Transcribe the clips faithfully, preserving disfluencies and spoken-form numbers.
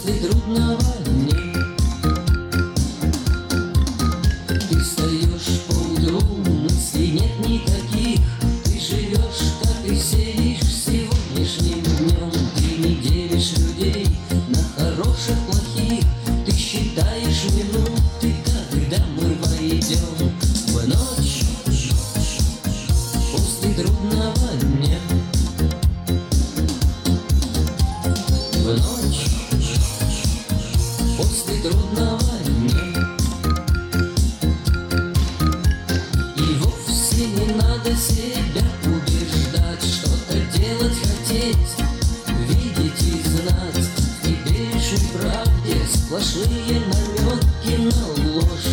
После трудного дня ты встаешь поутру, мыслей нет никаких. Ты живешь, как и все, лишь сегодняшним днем. Ты не делишь людей на хороших, плохих. Ты считаешь минуты, когда мы войдем в ночь после трудного дня. В ночь после трудного дня. И вовсе не надо себя убеждать, что-то делать, хотеть, видеть и знать. В теперешней правде сплошные намеки на ложь.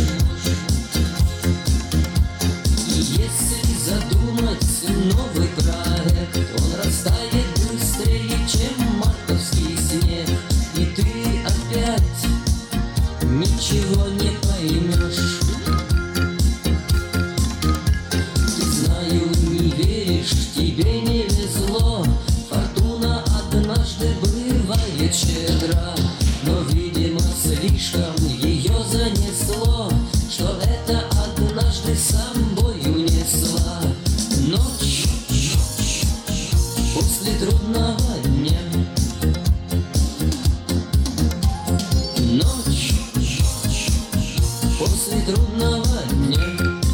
И если задумать новый проект, он растает быстрее, чем мартовский снег. И ты опять ничего не поймешь. Ты, знаю, не веришь, тебе не везло. Фортуна однажды бывает щедра, но, видимо, слишком ее занесло, что это однажды с собой унесла ночь после трудного дня. Ночь после трудного дня.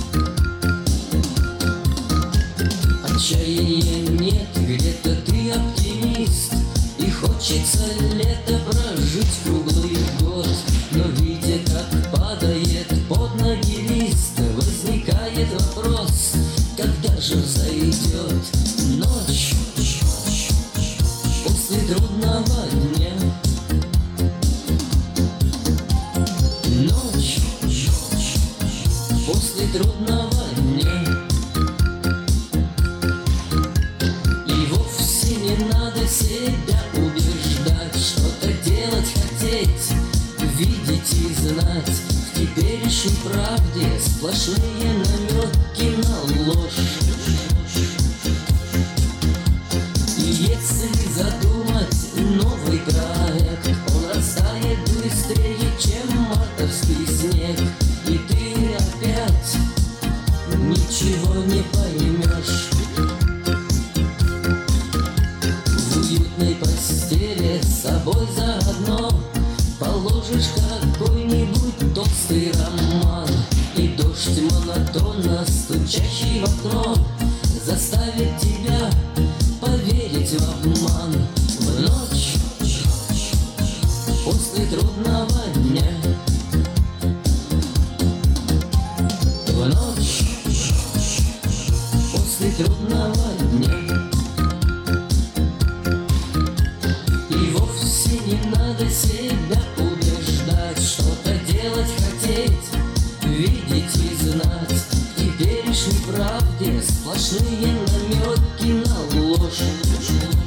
Отчаяния нет, где-то ты оптимист, и хочется лето прожить круглый год. Но видя, как падает под ноги лист, возникает вопрос, когда же взойдет ночь после трудного дня. Ночь после трудного дня. И вовсе не надо себя убеждать, что-то делать, хотеть, видеть и знать. В теперешней правде сплошные намеки на ложь. И если задумать новый проект, он растает быстрее, чем мартовский снег. И ты опять ничего не поймешь. В уютной постели с собой заодно положишь какой-нибудь толстый роман, и дождь, монотонно стучащий в окно, заставит тебя поверить в обман. В ночь после трудного дня. В ночь после трудного дня. И вовсе не надо себя убеждать, что-то делать, хотеть, видеть и знать. В теперешней правде сплошные намеки на ложь.